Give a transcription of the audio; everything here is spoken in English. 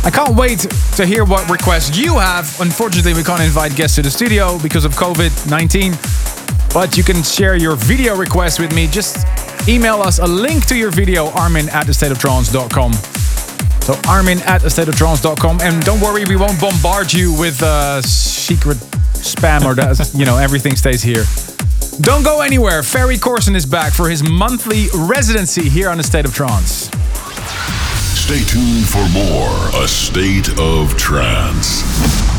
I can't wait to hear what requests you have. Unfortunately, we can't invite guests to the studio because of COVID-19. But you can share your video requests with me. Just email us a link to your video, armin@astateoftrance.com. So armin@astateoftrance.com. And don't worry, we won't bombard you with secret spam or that. Everything stays here. Don't go anywhere. Ferry Corsten is back for his monthly residency here on A State of Trance. Stay tuned for more A State of Trance.